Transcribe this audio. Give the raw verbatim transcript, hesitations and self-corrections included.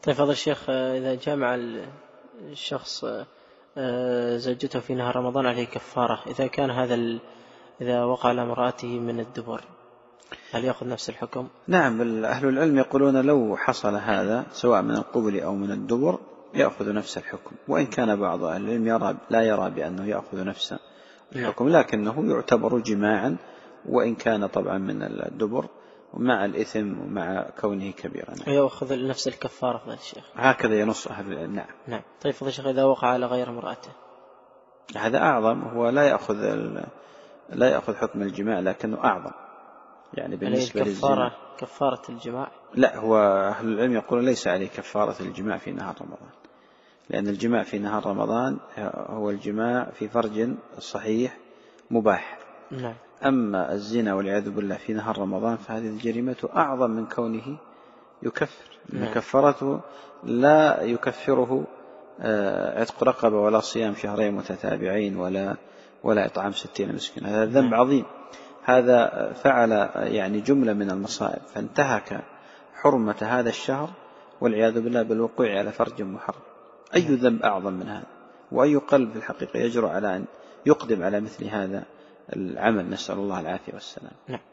طيب فضل الشيخ، إذا جامع الشخص زوجته في نهار رمضان عليه كفارة، إذا كان هذا ال... إذا وقع على امرأته من الدبر هل يأخذ نفس الحكم؟ نعم، أهل العلم يقولون لو حصل هذا سواء من القبل أو من الدبر يأخذ نفس الحكم، وإن كان بعض أهل العلم يرى لا يرى بأنه يأخذ نفس الحكم، لكنه يعتبر جماعا وإن كان طبعا من الدبر ومع الإثم ومع كونه كبيرا. ويأخذ نفس الكفارة فضل الشيخ، هكذا ينص أهل العلم. نعم. نعم. طيب فضل الشيخ، إذا وقع على غير امرأته هذا أعظم، هو لا يأخذ لا يأخذ حكم الجماع لكنه أعظم، يعني بالنسبة للزنا كفارة الجماع. لا، هو أهل العلم يقول ليس عليه كفارة الجماع في نهار رمضان، لأن الجماع في نهار رمضان هو الجماع في فرج صحيح مباح. نعم. أما الزنا والعياذ بالله في نهار رمضان فهذه الجريمة أعظم من كونه يكفر. نعم. كفارته لا يكفره عتق رقبة ولا صيام شهرين متتابعين ولا ولا إطعام ستين مسكين، هذا ذنب نعم. عظيم. هذا فعل يعني جملة من المصائب، فانتهك حرمة هذا الشهر والعياذ بالله بالوقوع على فرج محرم. أي ذنب أعظم من هذا؟ وأي قلب في الحقيقة يجرؤ على أن يقدم على مثل هذا العمل؟ نسأل الله العافية والسلام. نعم.